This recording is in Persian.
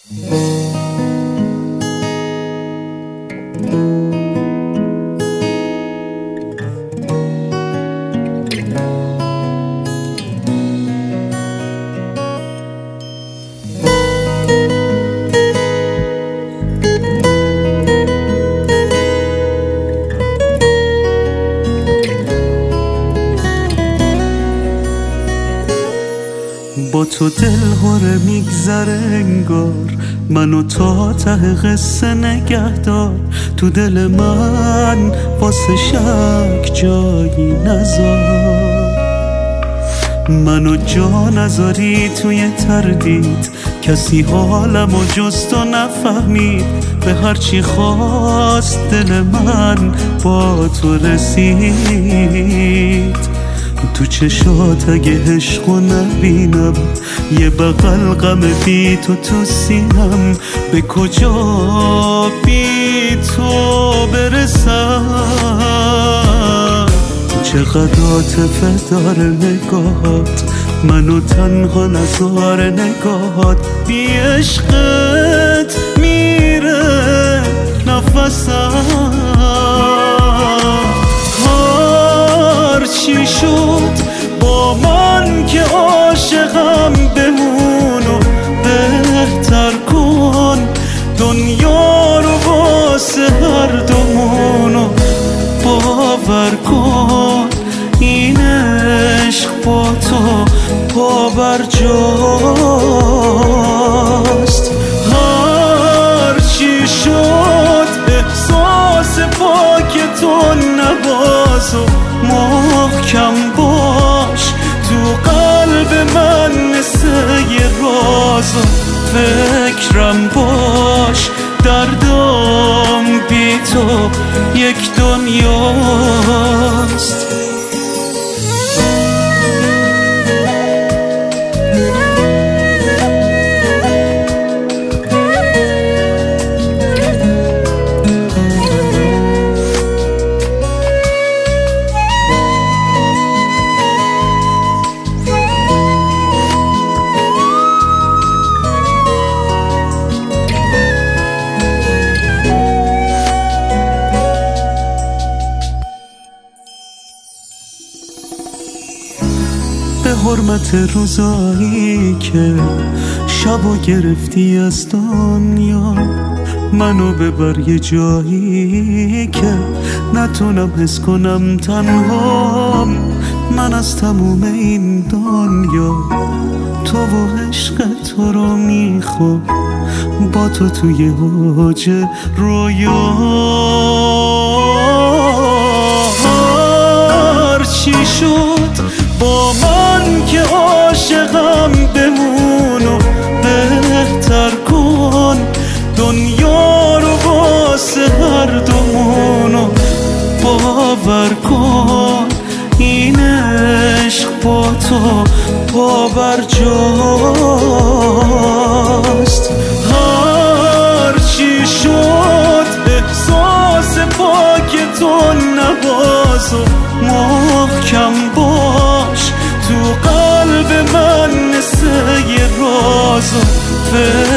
با تو دل هره میگذره انگار، منو تا ته قصه نگه دار. تو دل من واسه شک جایی نذار، منو جا نذاری توی تردید. کسی حالمو جز تو نفهمید، به هرچی خواست دل من با تو رسید. تو چشات اگه عشقو نبینم، یه بغل غم بی تو سینم. به کجا بی تو برسم؟ چقدر عاطفه داره نگاهات، منو تنها نذاره نگاهات. بی عشقت میره نفسم. چی شد با من که عاشقم؟ بمونو بهتر کن دنیا رو واسه هر دومونو. باور کن این عشق با تو پابرجاست. هر چی شد احساس پاک تو نبازو محکم باش. تو قلب من مثل یه رازو فکرم باش. دردم بی تو یک دنیاست. به حرمت روزایی که شبو گرفتی از دنیا، منو ببر یه جایی که نتونم حس کنم تنهام. من از تموم این دنیا تو و عشق تو رو میخوام، با تو توی اوج رویا. هر چی شد با من که عاشقم؟ بمونو بهتر کن دنیا رو واسه هر دومونو. باور کن این عشق با تو پابرجاست. هر چی شد احساس پاک تو نبازو محکم باش. تو قلب من مثل یه رازو